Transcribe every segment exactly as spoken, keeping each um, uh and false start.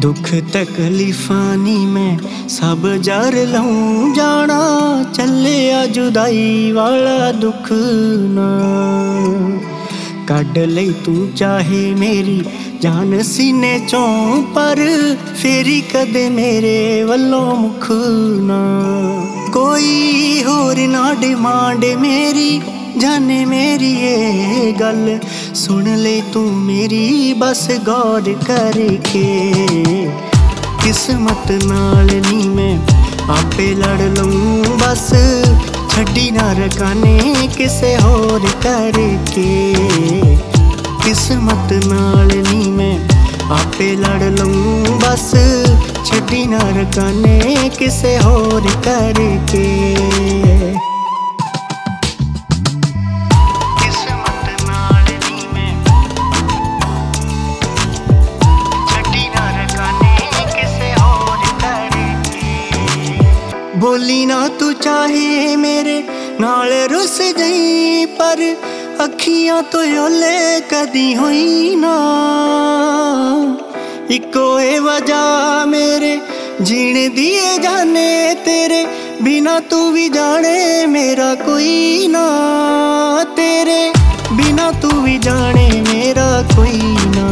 दुख तकलीफां नी मैं सब जार लऊं जाना, चले आ जुदाई वाला दुख ना कढ ले तू चाहे मेरी जान सीने चों, पर फेरी कदे मेरे वल्लों मुख ना। कोई होर ना डिमांड मेरी, जाने मेरी ये गल सुन ले तू मेरी बस गौर करके। किस्मत नाल नी मैं आपे लड़ लूं बस, छड्डी ना रकाने किसे होर करके। किस्मत नाल नी मैं आपे लड़ लूं बस, छड्डी ना रकाने किसे होर करके। बोली ना तू चाहे मेरे नाल रुस गई, पर अखियां तो ओले कदी हुई ना। इको ए वजह मेरे जीने दिए जाने, तेरे बिना तू भी जाने मेरा कोई ना। तेरे बिना तू भी जाने मेरा कोई ना।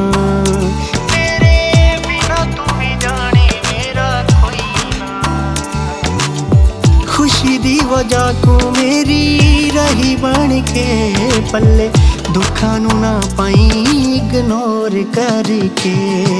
खुशी दी वजह को मेरी रही बन के पल्ले, दुखा नू ना पाई इग्नोर करके।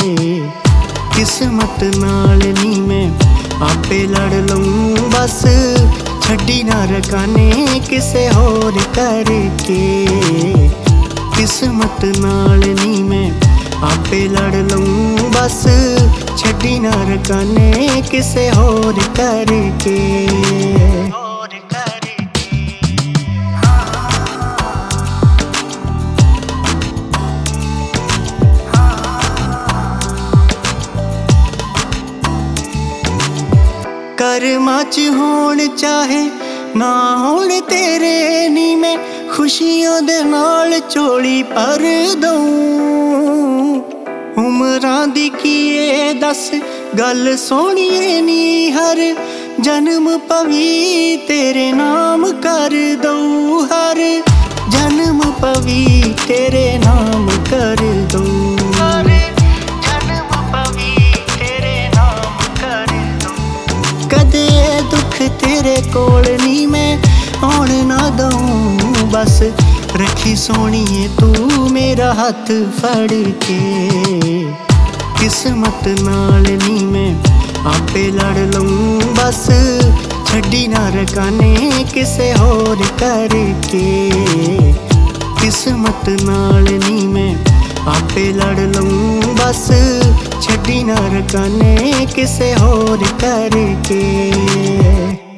किस्मत नाल नी मैं आपे लड़ लूं बस, छड्डी ना रकाने किसे होर करके। किस्मत नाल नी मैं आपे लड़ लूं बस, छड्डी ना रकाने किसे होर करके। कर्मां च होण चाहे ना होण तेरे नी, मैं खुशियां दे नाल झोली भर दऊं। उमरां दी कीए दस गल सोहणीए नी, हर जन्म पवी तेरे नाम कर दऊं। हर जन्म पवी तेरे नाम कर दऊं। कदे दुख तेरे कोल नी मैं आउण ना दऊं बस, रखी सोहणीए तू मेरा हाथ फड़ के। किस्मत नाल नी मैं आपे लड़ लूं बस, छड्डी ना रकाने किसे होर करके। किस्मत नाल नी मैं आपे लड़ लूं बस, छड्डी ना रकाने किसे होर करके।